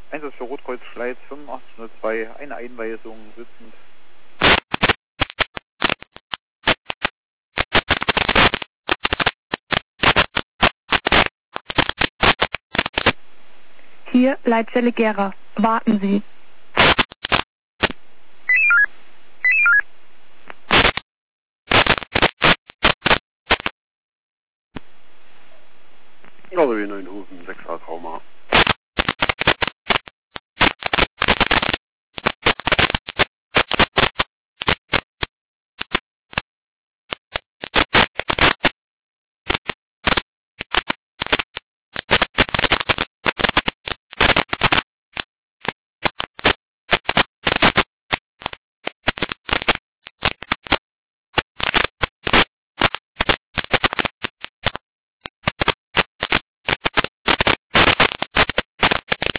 Einsatz für Rotkreuz Schleiz 8502, eine Einweisung sitzend. Hier Leitzelle Gera. Warten Sie. Also in Neuenhofen, 6A.